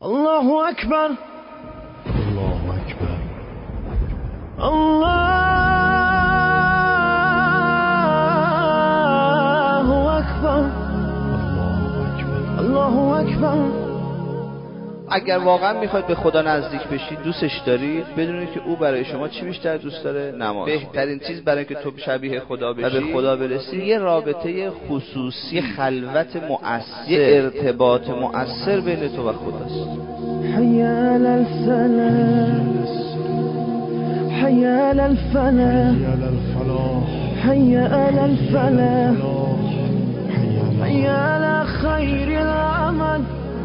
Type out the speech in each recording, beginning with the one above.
الله اکبر الله اکبر الله اکبر الله اکبر. اگر واقعا میخواید به خدا نزدیک بشید، دوستش دارید، بدونید که او برای شما چی بیشتر دوست داره؟ نماز. بهترین چیز برای اینکه تو شبیه خدا بشی و به خدا برسی یه رابطه خصوصی، خلوت مؤثر، یه ارتباط مؤثر بین تو و خداست. حی علی الفلاح حی علی الفلاح حی علی الفلاح حی علی خیر العمل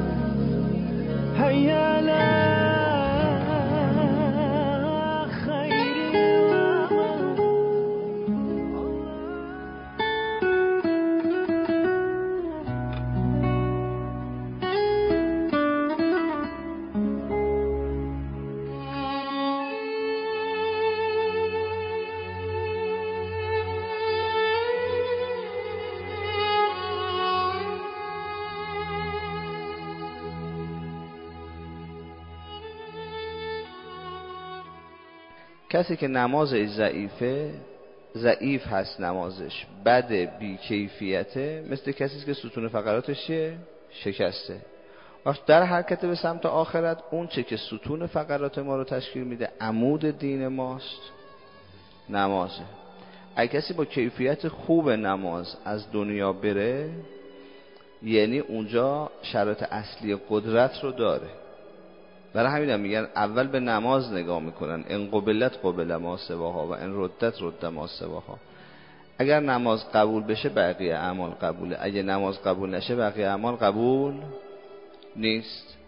حی علی خیر العمل. کسی که نمازش ضعیفه، ضعیف هست نمازش، بده، بی کیفیته، مثل کسی که ستون فقراتش چیه؟ شکسته. وقت در حرکت به سمت آخرت، اون چه که ستون فقرات ما رو تشکیل میده، عمود دین ماست، نمازه. اگه کسی با کیفیت خوب نماز از دنیا بره، یعنی اونجا شرایط اصلی قدرت رو داره. برای همین هم میگن اول به نماز نگاه میکنن، ان قبلت قبل ما سواها و ان ردت رد ما سواها. اگر نماز قبول بشه بقیه اعمال قبوله، اگه نماز قبول نشه بقیه اعمال قبول نیست.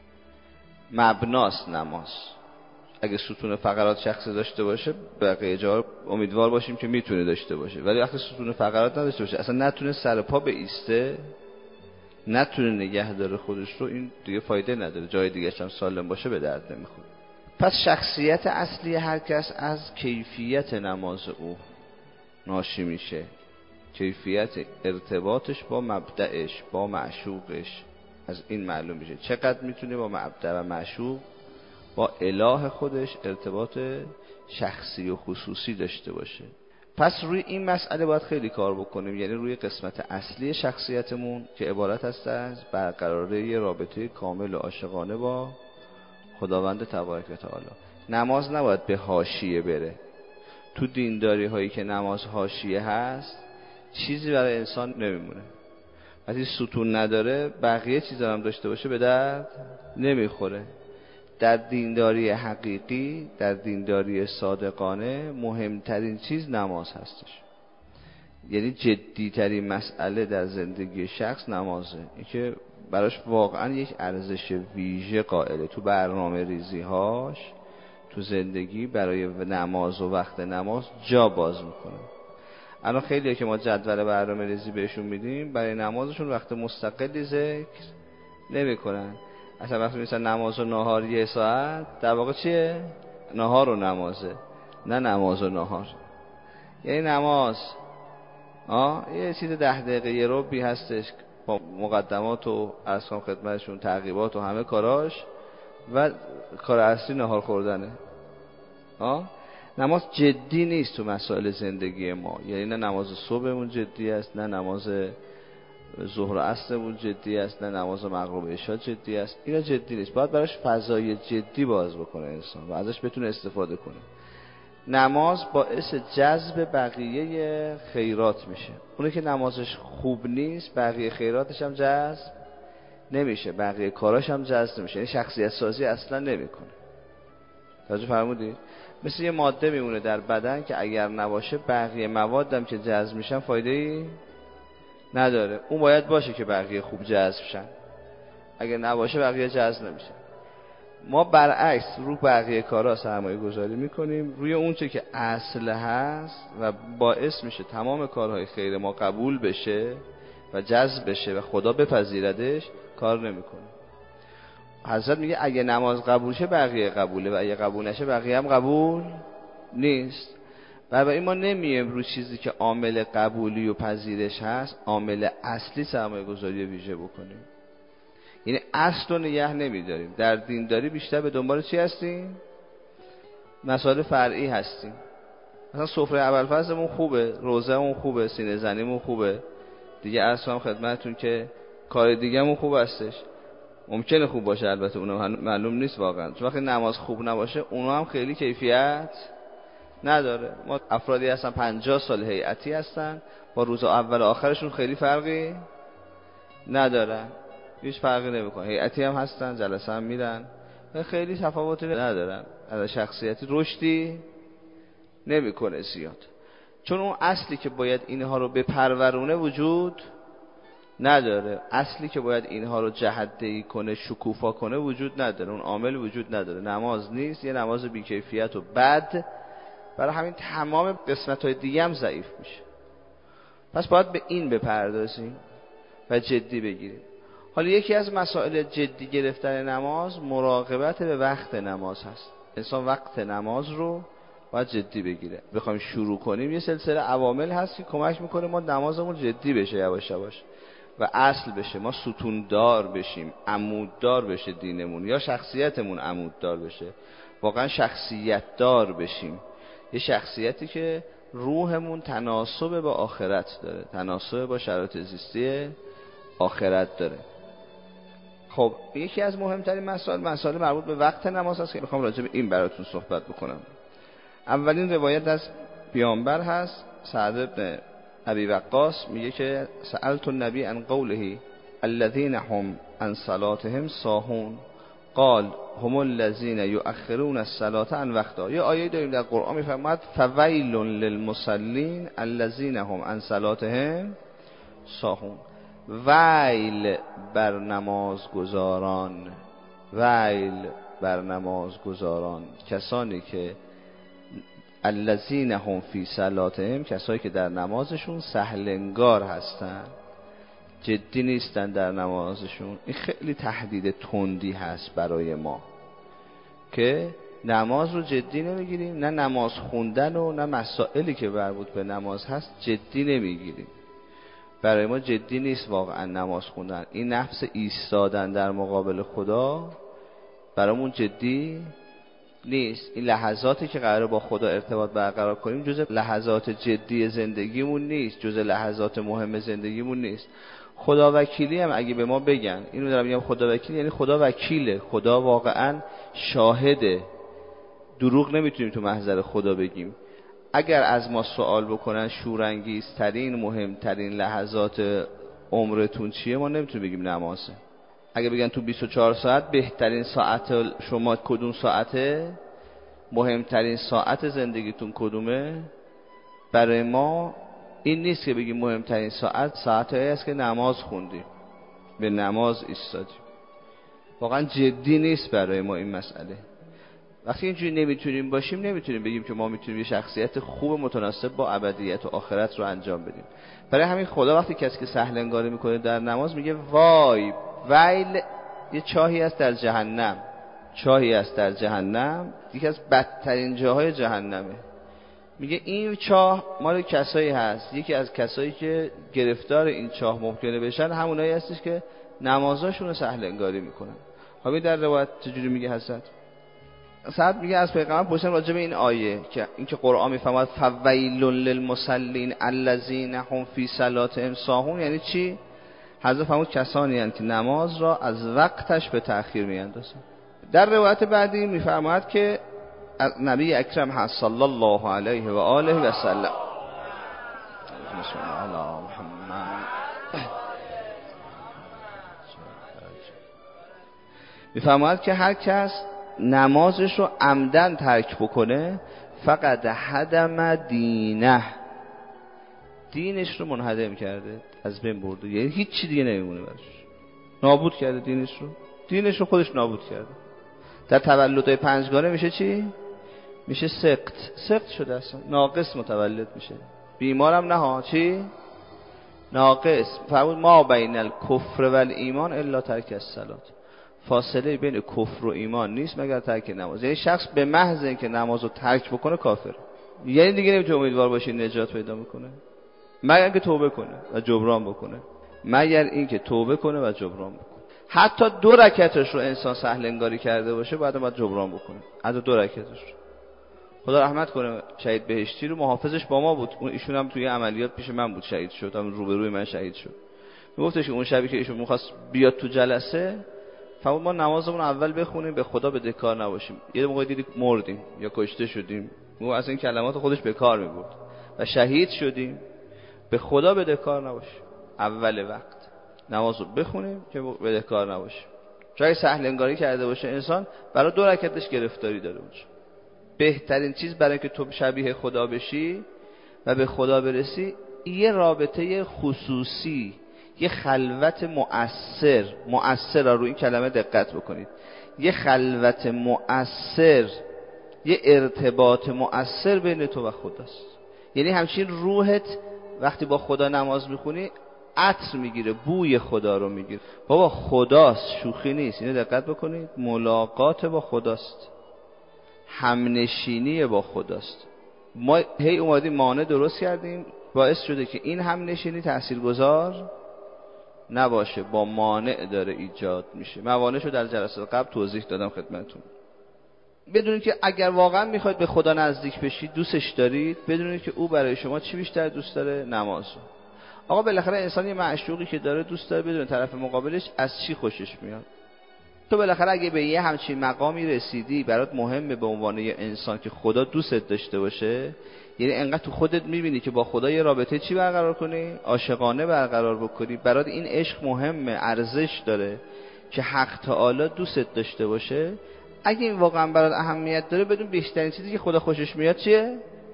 مبناست نماز. اگه ستون فقرات شخصی داشته باشه، بقیه جا امیدوار باشیم که میتونه داشته باشه، ولی وقتی ستون فقرات نداشته باشه، اصلا نتونه سر پا بایسته، نتونه نگه داره خودش رو، این دیگه فایده نداره. جای دیگه هم سالم باشه به درد نمیخوره. پس شخصیت اصلی هر کس از کیفیت نماز او ناشی میشه، کیفیت ارتباطش با مبدأش، با معشوقش. از این معلوم میشه چقدر میتونه با مبدأ و معشوق، با اله خودش ارتباط شخصی و خصوصی داشته باشه. پس روی این مسئله باید خیلی کار بکنیم، یعنی روی قسمت اصلی شخصیتمون که عبارت است از برقراری یه رابطه کامل و عاشقانه با خداوند تبارک و تعالی. نماز نباید به حاشیه بره. تو دینداری هایی که نماز حاشیه هست، چیزی برای انسان نمیمونه. وقتی ستون نداره، بقیه چیزا هم داشته باشه به درد نمیخوره. در دینداری حقیقی، در دینداری صادقانه، مهمترین چیز نماز هستش. یعنی جدیترین مسئله در زندگی شخص نمازه، این که براش واقعا یک ارزش ویژه قائله. تو برنامه ریزی هاش تو زندگی برای نماز و وقت نماز جا باز میکنه. الان خیلیه که ما جدول برنامه ریزی بهشون میدیم، برای نمازشون وقت مستقلی ذکر نمیکنن. اصلا وقتی میسن نماز و نهار یه ساعت، در واقع چیه؟ نهار و نمازه، نه نماز و نهار. یعنی نماز یه چیز 10 دقیقه یه ربعی هستش با مقدمات و ارسام خدمتشون، تعقیبات و همه کاراش، و کار اصلی نهار خوردنه. نماز جدی نیست تو مسائل زندگی ما. یعنی نه نماز صبحمون جدی است، نه نماز ظهر و عصرمون جدی است، نه نماز مغرب و عشا جدی است. اینا جدی نیست. باید براش فضای جدی باز بکنه انسان و ازش بتونه استفاده کنه. نماز باعث جذب بقیه خیرات میشه. اونی که نمازش خوب نیست، بقیه خیراتش هم جذب نمیشه، بقیه کاراش هم جذب نمیشه. یعنی شخصیت سازی اصلا نمیکنه. توجه فرمودید؟ مثل یه ماده میمونه در بدن که اگر نباشه، بقیه مواد هم که جذب میشن فایده‌ای نداره. اون باید باشه که بقیه خوب جذب شن، اگر نباشه بقیه جذب نمیشن. ما برعکس رو بقیه کارا سرمایه گذاری میکنیم، روی اون چه که اصل هست و باعث میشه تمام کارهای خیر ما قبول بشه و جذب بشه و خدا بپذیردش، کار نمیکنیم. حضرت میگه اگه نماز قبول شه بقیه قبوله و اگه قبول نشه بقیه هم قبول نیست. برای ما نمیایم رو چیزی که عامل قبولی و پذیرش هست، عامل اصلی سرمایه گذاری ویژه بکنیم. یعنی اصل رو نگه نمیداریم. در دینداری بیشتر به دنبال چی هستیم؟ مسائل فرعی هستیم. مثلا سفره ابوالفضلمون خوبه، روزهمون خوبه، سینه زنیمون خوبه، دیگه اصلا خدمتتون که کار دیگه‌مون خوب هستش. ممکنه خوب باشه، البته اونم معلوم نیست واقعا، چون وقتی نماز خوب نباشه اونها هم خیلی کیفیت نداره. ما افرادی هستن 50 سال هیئتی هستن، با روز اول آخرشون خیلی فرقی ندارن، هیچ فرقی نمیکنه. هیئتی هم هستن، جلسه هم میرن، خیلی تفاوتی ندارن، از شخصیتی رشدی نمیکنه زیاد، چون اون اصلی که باید اینها رو بپرورونه وجود نداره. اصلی که باید اینها رو جهت‌دهی کنه، شکوفا کنه وجود نداره، اون عامل وجود نداره. نماز نیست، یه نماز بیکیفیت و بد، برای همین تمام قسمت‌های دیگه هم ضعیف میشه. پس باید به این بپردازیم و جدی بگیریم. حالا یکی از مسائل جدی گرفتن نماز مراقبت به وقت نماز هست. انسان وقت نماز رو باید جدی بگیره. بخوایم شروع کنیم یه سلسله عوامل هست که کمک میکنه ما نمازمون جدی بشه، یواش یواش و اصل بشه، ما ستوندار بشیم، عموددار بشه دینمون، یا شخصیتمون عموددار بشه، واقعا شخصیت دار بشیم، یه شخصیتی که روحمون تناسب با آخرت داره، تناسب با شرایط زیستی آخرت داره. خب یکی از مهمترین مسائل مربوط به وقت نماز هست که میخوام راجع به این براتون صحبت بکنم. اولین روایت از پیامبر هست، سعد بن ابی وقاص میگه که سألت النبی عن قوله الذين هم عن صلاتهم ساهون قال هم الذين يؤخرون الصلاة عن وقتها. یه آیه داریم در قرآن میفرماد فویل للمصلین الذين هم عن صلاتهم ساهون. ویل بر نمازگزاران، ویل بر نمازگزاران، کسانی که الذین هم فی صلاتهم، کسایی که در نمازشون سهلنگار هستن، جدی نیستن در نمازشون. این خیلی تهدید تندی هست برای ما که نماز رو جدی نمیگیریم، نه نماز خوندن و نه مسائلی که مربوط به نماز هست جدی نمیگیریم. برای ما جدی نیست واقعا نماز خوندن. این نفس ایستادن در مقابل خدا برامون جدی نیست. این لحظاتی که قراره با خدا ارتباط برقرار کنیم جزء لحظات جدی زندگیمون نیست، جزء لحظات مهم زندگیمون نیست. خدا وکیلی هم اگه به ما بگن، اینو دارم میگم، خدا وکیلی یعنی خدا وکیله، خدا واقعا شاهده، دروغ نمیتونیم تو محضر خدا بگیم. اگر از ما سوال بکنن شورانگیزترین مهمترین لحظات عمرتون چیه، ما نمیتونیم بگیم نمازه. اگه بگن تو 24 ساعت بهترین ساعت شما کدوم ساعته، مهمترین ساعت زندگیتون کدومه، برای ما این نیست که بگیم مهمترین ساعت ساعتایی است که نماز خوندیم، به نماز ایستادیم. واقعا جدی نیست برای ما این مسئله. وقتی اینجوری نمیتونیم باشیم، نمیتونیم بگیم که ما میتونیم یه شخصیت خوب متناسب با ابدیت و آخرت رو انجام بدیم. برای همین خدا وقتی کسی که سهل انگاری میکنه در نماز میگه وای، ویل یه چاهی است در جهنم، چاهی است در جهنم، یکی از بدترین جاهای جهنمه. میگه این چاه مال کسایی هست، یکی از کسایی که گرفتار این چاه ممکنه بشن همونایی هستش که نمازاشون رو سهل انگاری میکنن. حالا در روایت چجوری میگه حضرت؟ سعد میگه از پیغمبر پرسیدن راجع به این آیه که اینکه قرآن میفرماد فویل للمصلین الذین هم فی صلاتهم ساهون یعنی چی؟ حضرت فرمود کسانی هستند که نماز را از وقتش به تأخیر میاندازن. در روایت بعدی میفرماد که نبی اکرم هست صلی الله علیه و آله و سلم میفرماد که هر کس نمازش رو عمدن ترک بکنه فقط هدم دینه، دینش رو منهدم کرده، از بین برده، یعنی هیچ چی دیگه نمیمونه براش، نابود کرده دینش رو خودش نابود کرده. در تولدهای پنجگانه میشه چی؟ میشه سقط شده اصلا، ناقص متولد میشه، بیمارم نه ها، چی؟ ناقص. فرمود ما بین الکفر و الایمان الا ترک الصلات، فاصله بین کفر و ایمان نیست مگر ترک نماز. یعنی شخص به محض اینکه نماز رو ترک بکنه کافر، یعنی دیگه نمیتونه امیدوار باشه نجات پیدا میکنه مگر اینکه توبه کنه و جبران بکنه، مگر اینکه توبه کنه و جبران بکنه. حتی 2 رکعتش رو انسان سهل انگاری کرده باشه باید جبران بکنه. حتی 2 رکعتش رو. خدا رحمت کنه شهید بهشتی رو، محافظش با ما بود، ایشون هم توی عملیات پیش من بود شهید شد، هم روبروی من شهید شد. میگفتش اون شبی که ایشون می‌خواست بیاد تو جلسه، فرمود ما نمازمون اول بخونیم، به خدا بدهکار نباشیم. یه موقع دیدیم مردیم یا کشته شدیم، ما از این کلمات خودش به کار می‌برد و شهید شدیم، به خدا بدهکار نباشیم. اول وقت نماز رو بخونیم که بدهکار نباشیم. جای سهل انگاری کرده باشه انسان، برای 2 رکعتش گرفتاری داره باشه. بهترین چیز برای که تو شبیه خدا بشی و به خدا برسی، یه رابطه خصوصی، یه خلوت مؤثر رو این کلمه دقت بکنید، یه خلوت مؤثر، یه ارتباط مؤثر بین تو و خداست. یعنی همچین روحت وقتی با خدا نماز میخونی عطر میگیره، بوی خدا رو میگیره. بابا خداست، شوخی نیست. اینو دقت بکنید، ملاقات با خداست، همنشینی با خداست. ما هی اومدیم مانع درست کردیم، باعث شده که این همنشینی تاثیرگذار نباشه، با مانع داره ایجاد میشه. موانعشو در جلسات قبل توضیح دادم خدمتتون. بدونید که اگر واقعا میخواید به خدا نزدیک بشید، دوستش دارید، بدونید که او برای شما چی بیشتر دوست داره؟ نماز. آقا بالاخره انسان یه معشوقی که داره دوست داره بدون طرف مقابلش از چی خوشش میاد. تو بالاخره اگه به یه همچین مقامی رسیدی، برات مهمه به عنوان یه انسان که خدا دوستت داشته باشه، یعنی انقدر تو خودت میبینی که با خدا یه رابطه چی برقرار کنی؟ عاشقانه برقرار بکنی. برات این عشق مهمه، ارزش داره که حق تعالی دوستت داشته باشه. اگه این واقعا برات اهمیت داره، بدون بیشترین چیزی که خدا خوشش میاد چیه؟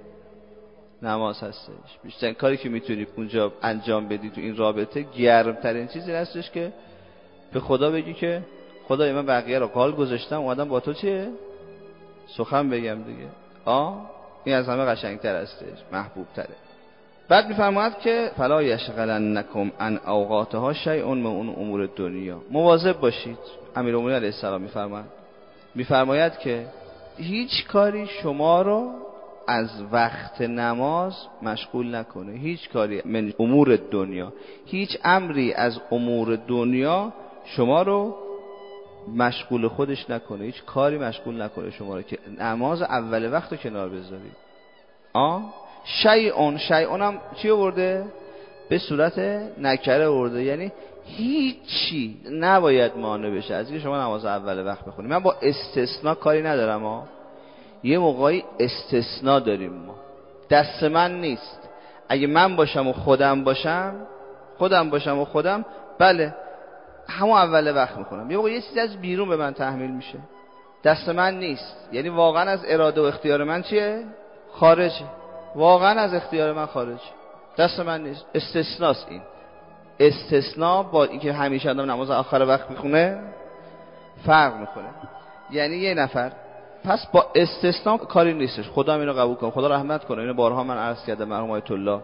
نماز هستش. بیشترین کاری که میتونی اونجا انجام بدی تو این رابطه، گرمترین چیزی هستش که به خدا بگی که خدای من بقیه رو قال گذاشتم، اومدم با تو چیه؟ سخن بگم دیگه. این از همه قشنگتر هستش، محبوب تره. بعد میفرماید که فلا یشغلنکم عن اوقاتها شیء من امور دنیا. مواظب باشید. امیرالمومنین علیه السلام میفرماید که هیچ کاری شما رو از وقت نماز مشغول نکنه. هیچ کاری من امور دنیا، هیچ امری از امور دنیا شما رو مشغول خودش نکنه. هیچ کاری مشغول نکنه شما رو که نماز اول وقت رو کنار بذارید. شیء هم چی آورده؟ به صورت نکره آورده، یعنی هیچی نباید مانع بشه از اینکه شما نماز اول وقت بخونید. من با استثناء کاری ندارم، یه موقعی استثناء داریم ما، دست من نیست. اگه من باشم و خودم باشم بله همون اول وقت میخونم. یه موقع یه چیزی از بیرون به من تحمیل میشه، دست من نیست، یعنی واقعا از اراده و اختیار من چیه؟ خارجه. واقعا از اختیار من خارجه، دست من نیست. استثناست. این استثناء با اینکه همیشه آدم نماز آخر وقت میخونه فرق میکنه. یعنی یه نفر پس با استثناء کاری نیستش. خدا اینو قبول کنه، خدا رحمت کنه. اینو بارها من عرض کردم. مرحوم آیت الله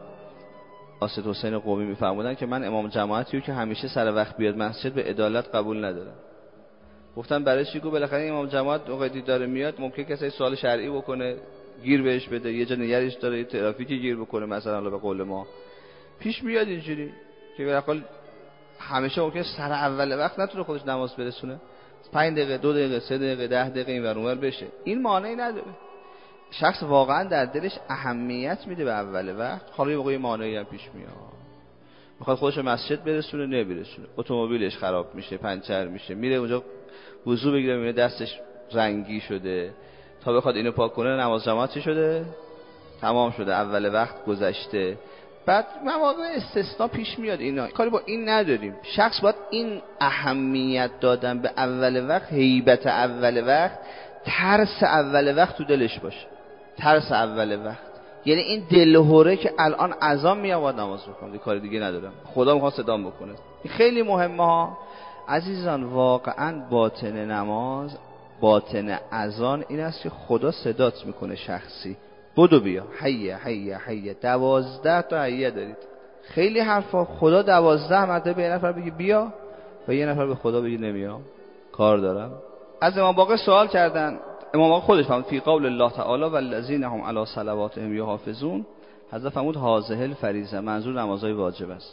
اسد حسین قمی میفرمودن که من امام جماعتی رو که همیشه سر وقت بیاد مسجد به عدالت قبول ندارم. گفتم برای چی؟ گفت بالاخره امام جماعت وقتی داره میاد ممکن کسی سوال شرعی بکنه، گیر بهش بده، یه جا نگرش داره، یه ترافیکی گیر بکنه مثلا، به قول ما پیش میاد اینجوری که به هر حال همیشه ممکن سر اول وقت نتونه خودش نماز برسونه، 5 دقیقه 2 دقیقه 3 دقیقه 10 دقیقه این ور اون ور بشه. این مانعی نداره. شخص واقعا در دلش اهمیت میده به اول وقت، حالا یه موقعی مانعی هم پیش میاد، میخواد خودش رو مسجد برسونه نمیرسونه، اتومبیلش خراب میشه، پنچر میشه، میره اونجا وضو بگیره میبینه دستش رنگی شده، تا بخواد اینو پاک کنه نماز جماعت شده تمام شده، اول وقت گذشته. بعد مواقع استثناء پیش میاد. اینا کاری با این نداریم. شخص باید این اهمیت دادن به اول وقت، هیبت اول وقت، ترس اول وقت تو دلش باشه. ترس اول وقت یعنی این دلهوره که الان اذان میاد نماز بخونه، کاری دیگه ندارم، خدا میخواد صدام بکنه. این خیلی مهمه ها عزیزان. واقعا باطن نماز، باطن اذان این است که خدا صدات میکنه شخصی، بدو بیا، حیه 12 تا حیه دارید. خیلی حرفا. خدا 12 مرتبه به یه نفر بگی بیا و یه نفر به خدا بگی نمیام، کار دارم. از امام باقر سوال کردن، امام باقر خودش فرمود فی قول الله تعالی والذین هم علی صلواتهم یحافظون، حضرت فرمود هذه الفریضه، منظور نمازهای واجب است.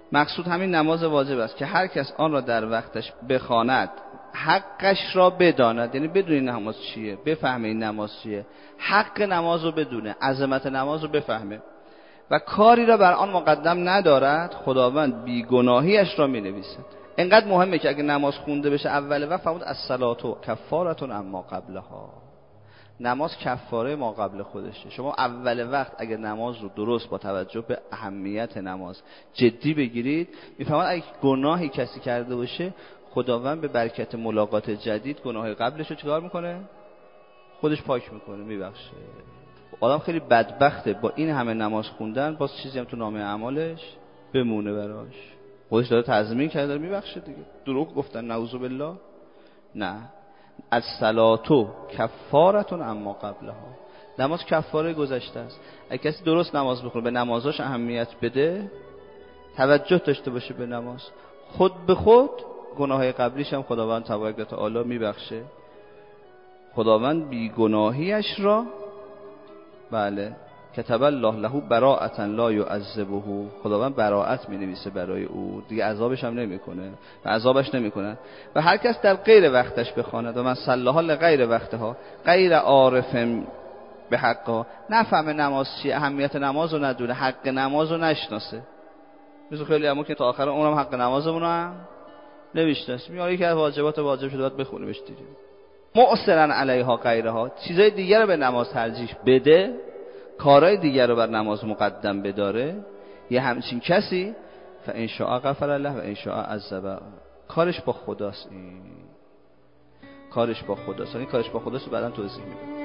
مقصود همین نماز واجب است که هر کس آن را در وقتش بخواند، حقش را بداند، یعنی بدون نماز چیه، بفهمه این نماز چیه، حق نماز رو بدونه، عظمت نماز رو بفهمه و کاری را بر آن مقدم ندارد، خداوند بیگناهیش را می‌نویسد. اینقدر مهمه که اگه نماز خونده بشه اول وقت فرمود الصلاة کفارة عما قبلها، نماز کفاره ما قبل خودشه. شما اول وقت اگر نماز رو درست با توجه به اهمیت نماز جدی بگیرید، میفهمید اگه گناهی کسی کرده باشه خداوند به برکت ملاقات جدید گناه قبلش رو چیکار میکنه؟ خودش پاک میکنه، میبخشه. آدم خیلی بدبخته با این همه نماز خوندن باز چیزی هم تو نامه اعمالش بمونه براش. خودش داره تضمین کرده داره میبخشه دیگه. دروغ گفتن نعوذ بالله. نه، الصلاة کفارة عما قبلها، نماز کفاره گذشته است. اگه کسی درست نماز بخونه، به نمازاش اهمیت بده، توجه داشته باشه به نماز، خود به خود گناههای قبلیش هم خداوند تبارک و تعالی میبخشه. خداوند بیگناهیش را بله کتب الله له براءة لا يعذبه، خداوند براءت می‌نویسه برای او، دیگه عذابش هم نمی‌کنه و عذابش نمی‌کنه. و هر کس در غیر وقتش بخواند و من صلاها لغیر وقتها غیر عارف به حقها، نفهمه نماز چیه، اهمیت نماز رو ندونه، حق نماز رو نشناسه. مثل خیلی همون که تا آخر اونم حق نمازمون هم نمی‌شناسه، میگه یکی از واجبات واجب شده باید بخونیمش دیگه. مؤثرا علیها غیرها، چیزای دیگه رو به نماز ترجیح بده، کارهای دیگر رو بر نماز مقدم بداره، یه همچین کسی فان شاء غفر له و ان شاء عذب، کارش با خداست. این کارش با خداست، این کارش با خداست بعداً توضیح میدم.